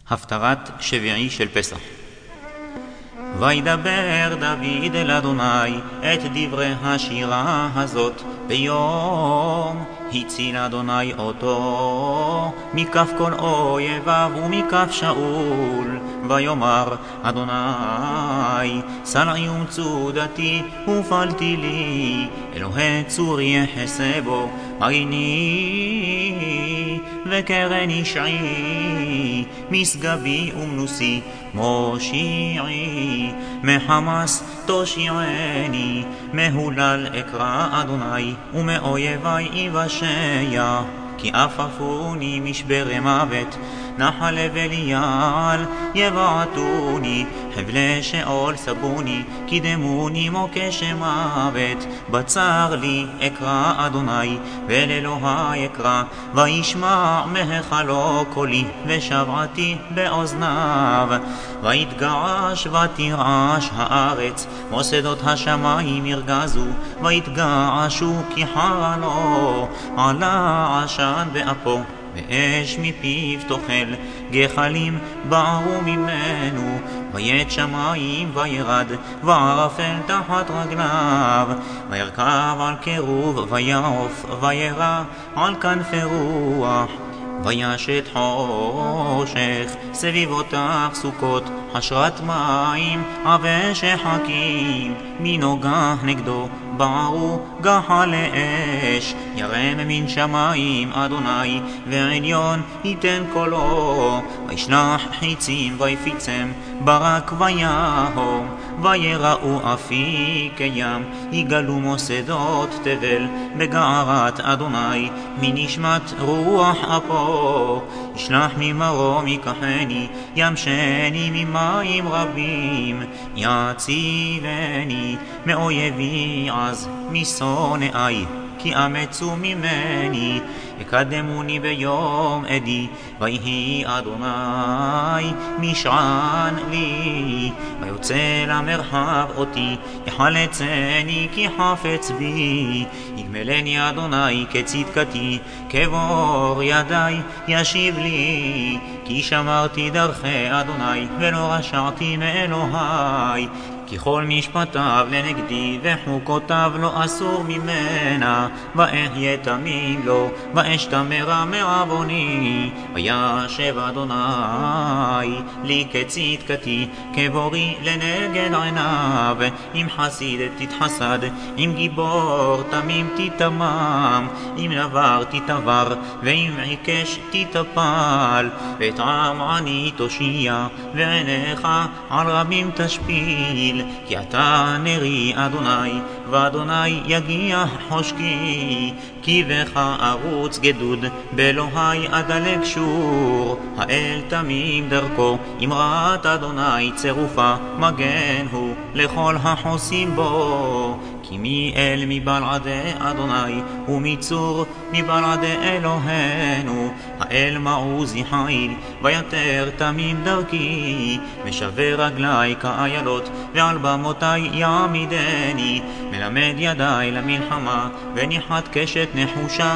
הפטרת שביעי של פסח. וידבר דוד אל אדוני את דברי השירה הזאת ביום הציל אדוני אותו מכף כל אויביו ומכף שאול. ויאמר אדוני סלעי ומצודתי ופעלתי לי אלוהי צורי יחסה בו עיני וקרן ישעי משגבי ומנוסי מושיעי מחמס תושיעני מהולל אקרא אדוני ומאויבי יבשע כי עפפוני משברי מוות נחל ולייעל יבעטוני חבלי שאול סבוני קידמוני מוקש מוות בצר לי אקרא אדוני ואל אלוהי אקרא וישמע מהיכלו קולי ושבעתי באוזניו ויתגעש ותרעש הארץ מוסדות השמיים ירגזו ויתגעשו כי חרלו עלה עשן באפו ואש מפיו תאכל גחלים בערו ממנו ויית שמיים וירד וערפל תחת רגליו וירכב על קירוב ויעוף וירא על כנפי רוח וישת חושך סביבותיו סוכות חשרת מים עבה שחקים מנוגה נגדו בערו גחל לאש ירם מן שמיים אדוני ועליון ייתן קולו וישלח חיצים ויפיצם ברק ויהום ויראו אפי כים יגלו מוסדות תבל בגערת אדוני מנשמת רוח אפו ישלח ממרום ייקחני ימשני ממים רבים יציבני מאויבי עז משונאי כי אמצו ממני יקדמוני ביום עדי ויהי אדוני משען לי ויוצא למרחב אותי יחלצני כי חפץ בי יגמלני אדוני כצדקתי כבור ידי ישיב לי כי שמרתי דרכי אדוני ולא רשעתי מאלוהי כי כל משפטיו לנגדי וחוקותיו לא אסור ממנה ואהיה תמים לו ואשתמרה מעווני וישב אדוני לי כצדקתי כבורי לנגד עיניו אם חסיד תתחסד אם גיבור תמים תתמם אם נבר תתבר ואם עיקש תתפל וטעם עני תושיע ועיניך על רבים תשפיל כי אתה נרי אדוני ואדוני יגיע חושקי כי בך ארוץ גדוד באלוהי אדלג שור האל תמים דרכו אמרת אדוני צירופה מגן הוא לכל החוסים בו כי מי אל מבלעדי אדוני ומצור מבלעדי אלוהינו האל מעוזי חיל ויתר תמים דרכי משווה רגלי כאיילות ועל במותי יעמידני מלמד ידי למלחמה וניחת קשת נחושה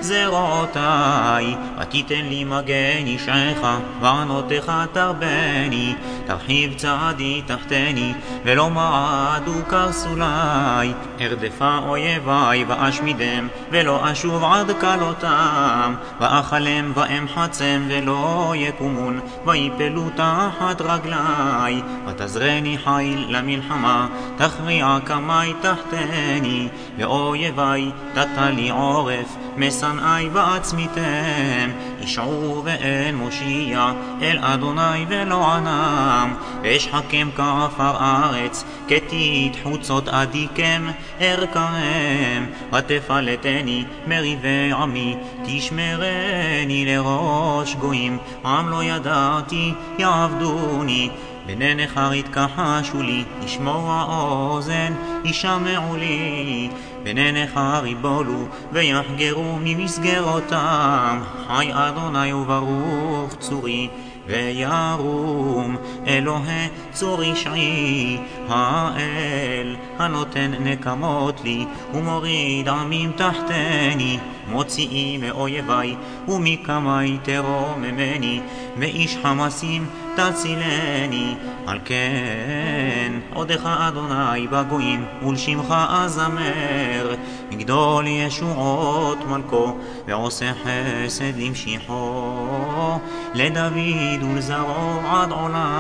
זרועותי ותיתן לי מגן ישעך וענותך תרבני תרחיב צעדי תחתני ולא מעדו קרסולי ארדפה אויבי ואשמידם ולא אשוב עד כלותם ואכלם ואמחצם ולא יקומון ויפלו תחת רגלי ותזרני חיל למלחמה תכריע קמי תחתני ואויבי תתה לי עורף משנאי ועצמיתם ישעו ואין מושיע אל אדוני ולא ענם ואשחקם כעפר ארץ כתית חוצות עדיקם ארכם ותפלטני מריבי עמי תשמרני לראש גויים עם לא ידעתי יעבדוני בני נכר יתכחשו לי ישמוע אוזן ישמעו לי בני נכר יבולו ויחגרו ממסגרותם חי אדוני וברוך צורי וירום אלוהי צור רשעי, האל הנותן נקמות לי, ומוריד עמים תחתני, מוציאי מאויבי ומקמי תרוממני, מאיש חמסים תצילני. על כן עודך אדוני בגויים, ולשמך אזמר, מגדול ישועות מלכו, ועושה חסד למשיחו, לדוד ולזרעו עד עולם.